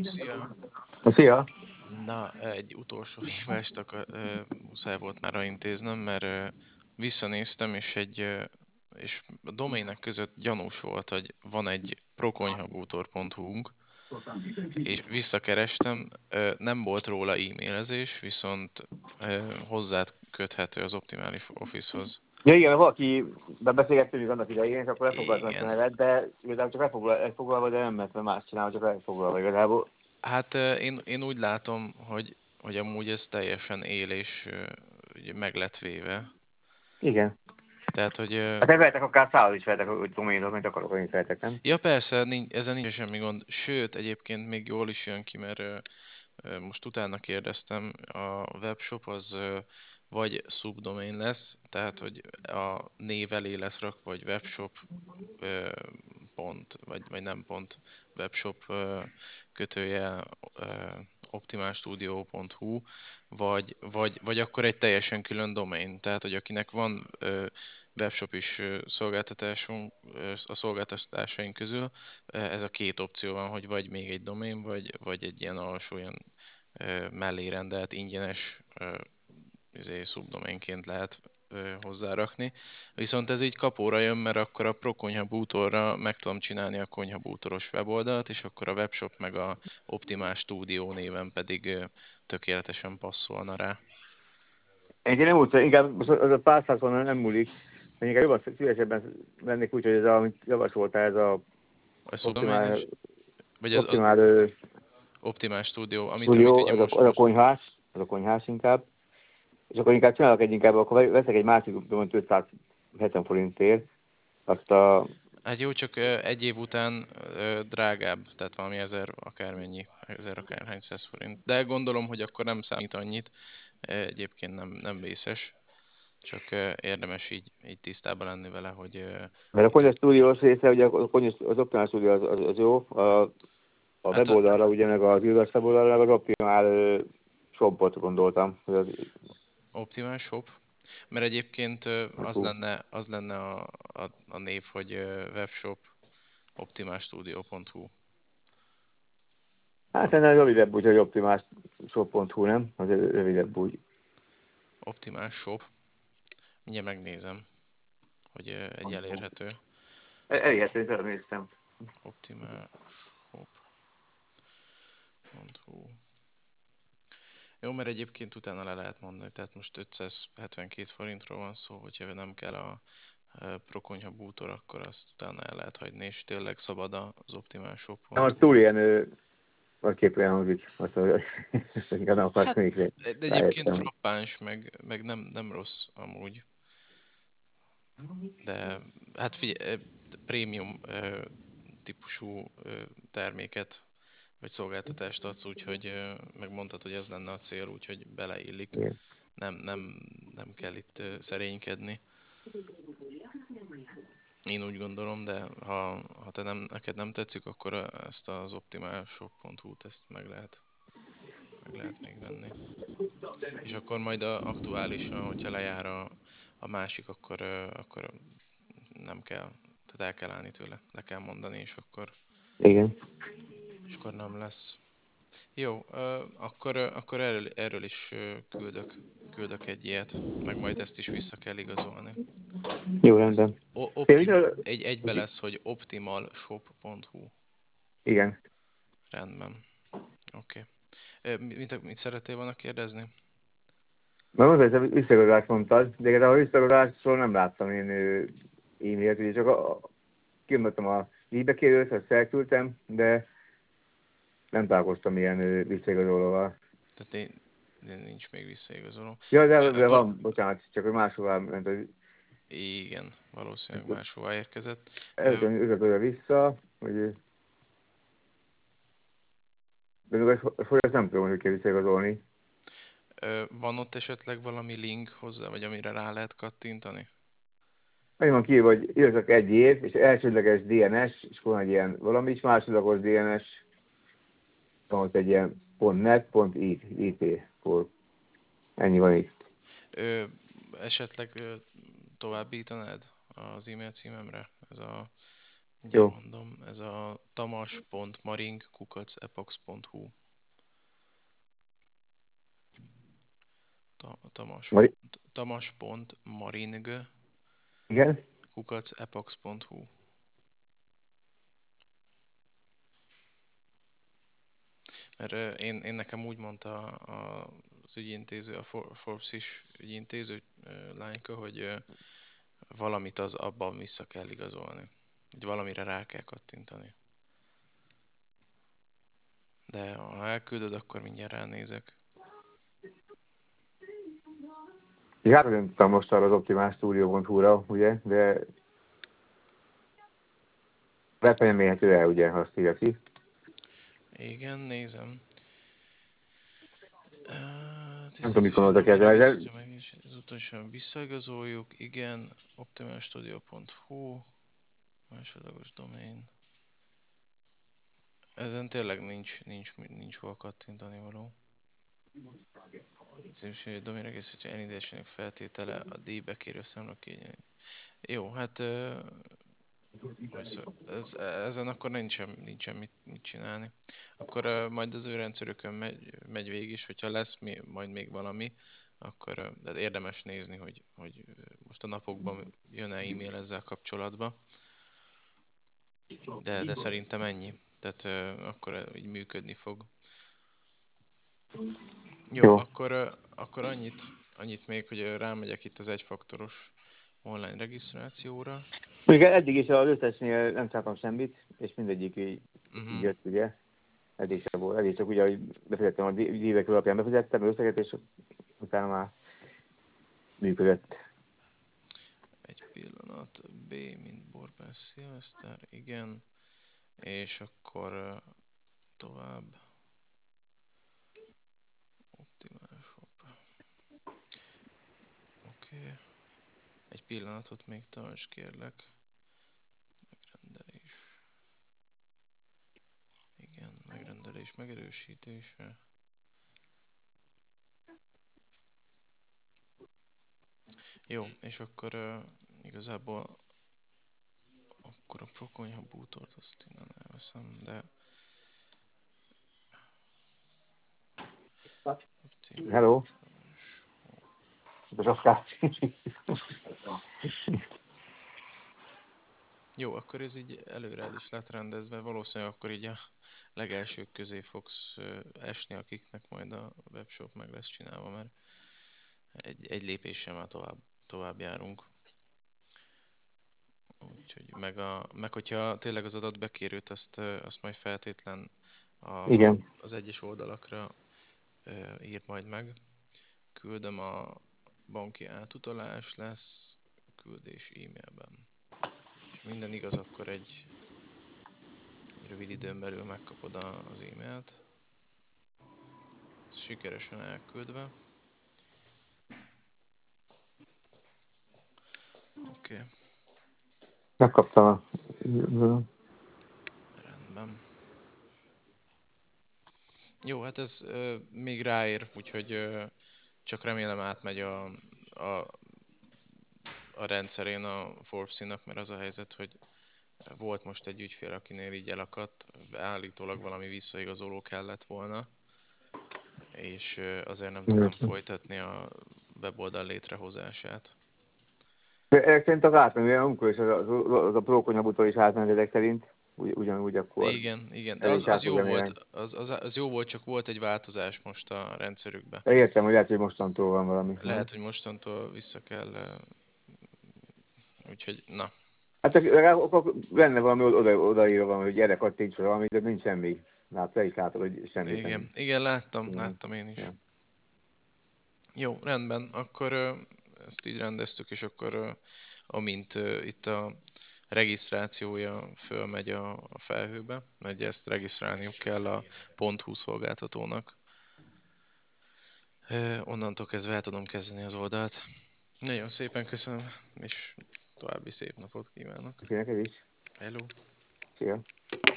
Szia! Szia! Na, egy utolsó hívást muszáj volt már intéznem, mert visszanéztem, és a domének között gyanús volt, hogy van egy prokonyhabútor.hu-nk, és visszakerestem, nem volt róla e-mailezés, viszont hozzád köthető az Optimális Office-hoz. Ja igen, valaki beszélgettünk annak idején, és akkor elfoglaltam ezt a Igen. nevet, de igazából csak elfoglalva, de nem mert más csinálom, csak elfoglalva igazából. Hát én úgy látom, hogy amúgy ez teljesen él, és ugye meg lett véve. Igen. Tehát, hogy Hát vehetek akár 100 is vehetek, hogy doménot, amit akarok, hogy vehetek, nem? ja persze, ezzel nincs semmi gond. Sőt, egyébként még jól is jön ki, mert most utána kérdeztem, a webshop az vagy subdomain lesz, tehát hogy a név elé lesz rakva, vagy webshop pont, vagy nem pont, webshop kötője optimalstudio.hu, vagy akkor egy teljesen külön domain. Tehát, hogy akinek van webshop is szolgáltatásunk, a szolgáltatásaink közül, ez a két opció van, hogy vagy még egy domain, vagy egy ilyen alsó, ilyen mellé rendelt ingyenes szubdomainként lehet hozzárakni. Viszont ez így kapóra jön, mert akkor a Prokonyha bútorra meg tudom csinálni a konyha bútoros weboldalt, és akkor a webshop meg a Optimál Studio néven pedig tökéletesen passzolna rá. Én nem úgy, inkább az a pár száz nem múlik, én inkább jobban szívesebben vennék úgy, hogy ez, amit javasoltál, ez a A optimál, subdomaines, vagy az optimál Optimál Studio, amit stúdió, ugye most, az a konyhás inkább. És akkor inkább csinálok inkább, akkor veszek egy másik, 570 forintért, azt a... hát jó, csak egy év után drágább, tehát valami 1000 akármennyi, 1000 akárhány 100 forint. De gondolom, hogy akkor nem számít annyit, egyébként nem vészes, csak érdemes így tisztában lenni vele, hogy Mert a Konyha Studios része, ugye az Optimál Studio az jó, a hát weboldalra, ugye meg az Ilgas weboldalra, meg az Optimál shopot gondoltam. Hogy az... Optimál Shop, mert egyébként az lenne a név, hogy webshop optimalstudio.hu. Hát ennél rövidebb úgy, hogy Optimál shop.hu, nem? Az rövidebb úgy. Optimál Shop, mindjárt megnézem, hogy egy elérhető. Elérhető, hogy néztem. Optimál Shop.hu. Jó, mert egyébként utána le lehet mondani, tehát most 572 forintról van szó, hogyha nem kell a Prokonyha bútor, akkor azt utána el lehet hagyni, és tényleg szabad az Nem, az optimalshop.hu. túl ilyen, vagy olyan hangzik, azt inkább nem akarsz Hát, még de egyébként rájöttem. frappáns, meg nem rossz amúgy, de hát figyelj, prémium típusú terméket vagy szolgáltatást adsz, úgyhogy megmondtad, hogy ez lenne a cél, úgyhogy beleillik. Igen. Nem kell itt szerénykedni. Én úgy gondolom, de ha neked nem tetszik, akkor ezt az optimalshop.hu-t ezt meg lehet még venni. És akkor majd aktuálisan, hogyha lejár a másik, akkor nem kell, tehát el kell állni tőle, le kell mondani, Igen. és akkor nem lesz. Jó, akkor erről is küldök egy ilyet, meg majd ezt is vissza kell igazolni. Jó, rendben. Egybe lesz, hogy optimalshop.hu. Igen. Rendben. Oké. Mit szerettél volna kérdezni? Mert mondta, hogy visszagazolást mondtad, de igazából a visszagazolásról nem láttam én e-mailt, ugye csak kimondtam a e-bekérőt, azt elküldtem, de nem találkoztam ilyen visszaigazolóval. Tehát nincs még visszaigazoló. Ja, de van, bocsánat, csak hogy máshová ment, hogy Igen, valószínűleg máshová érkezett. előtt igazolja vissza, hogy de hogy ezt nem tudom, hogy kell visszaigazolni. Van ott esetleg valami link hozzá, vagy amire rá lehet kattintani? Annyi van kiírva, hogy írtak egy év, és elsődleges DNS, és van egy ilyen valami is, másodlagos DNS, van ott egy ilyen .net, .it, ennyi van itt. Esetleg továbbítanád az e-mail címemre? Mindjárt Jó. mondom, ez a tamas.maring@epox.hu. Tamas. Vagy, igen? tamas.maring@epox.hu. Mert én nekem úgy mondta az ügyintéző, a Forbes is ügyintéző lányka, hogy valamit az abban vissza kell igazolni. Hogy valamire rá kell kattintani. De ha elküldöd, akkor mindjárt ránézek. Én rákattintottam most arra az optimalstudio.hu-ra, ugye, de webben nem érhető el, ugye, ha azt írja ki. Igen, nézem. Nem tudom, mikor oldok Domain ezzel. regisztráció meg is ezután visszaigazoljuk. Igen, optimalstudio.hu. Másodlagos domain. Ezen tényleg nincs hol kattintani való. Domain regisztráció elindításának feltétele a díjbe kérő számla kényelmi. Jó, hát ezen akkor nincsen mit csinálni. Akkor majd az ő rendszerükön megy végig is, hogyha lesz majd még valami, akkor de érdemes nézni, hogy most a napokban jön-e e-mail ezzel kapcsolatban. De szerintem ennyi. Tehát akkor így működni fog. Jó, Jó. akkor annyit még, hogy rámegyek itt az egyfaktoros online regisztrációra. Még eddig is az összesnél nem csináltam semmit, és mindegyik így jött, ugye. Eddig csak ugye, hogy befizettem a dívek alapján befizettem összeget, és utána már működött. Egy pillanat. B, mint Borbás Szilveszter, igen. És akkor tovább. Optimális, hopp. Oké. Egy pillanatot még tarts, kérlek. Megrendelés. Igen, megrendelés megerősítése. Jó, és akkor igazából akkor a Prokonyha bútort azt innen elveszem, de Hello. optimális. Ez a skát. Jó, akkor ez így előre el is lett rendezve, valószínűleg akkor így a legelsők közé fogsz esni, akiknek majd a webshop meg lesz csinálva, mert egy lépéssel már tovább járunk. Úgyhogy meg hogyha tényleg az adatbekérőt, azt majd feltétlen Igen. az egyes oldalakra ír majd meg. Küldöm a banki átutalás lesz, küldés e-mailben. És minden igaz, akkor egy rövid időn belül megkapod az e-mailt. Ez sikeresen elküldve. Oké, Megkaptam a... rendben. Jó, hát ez még ráér, úgyhogy csak remélem átmegy a rendszerén a Forbes-nak, mert az a helyzet, hogy volt most egy ügyfél, akinél így elakadt, állítólag valami visszaigazoló kellett volna, és azért nem tudtam folytatni a weboldal létrehozását. Ezek szerint az átmenő, olyan amikor is az a prókonyhabutól is átment ezek szerint, ugyanúgy akkor Igen, de el is az át fog jó lenni. volt, az jó volt, csak volt egy változás most a rendszerükbe. De értem, hogy lehet, hogy mostantól van valami, nem? Lehet, hogy mostantól vissza kell, úgyhogy na. Hát csak legalább akkor lenne valami odaírva valami, hogy gyere kattints valami, de nincs semmi. Te is látod, hogy semmi sem. Igen, láttam én is. Ja. Jó, rendben, akkor ezt így rendeztük, és akkor amint itt a regisztrációja fölmegy a felhőbe, mert ezt regisztrálniuk kell a .hu szolgáltatónak. Onnantól kezdve el tudom kezdeni az oldalt. Nagyon szépen köszönöm, és további szép napot kívánok. Neked is. Hello! Szia.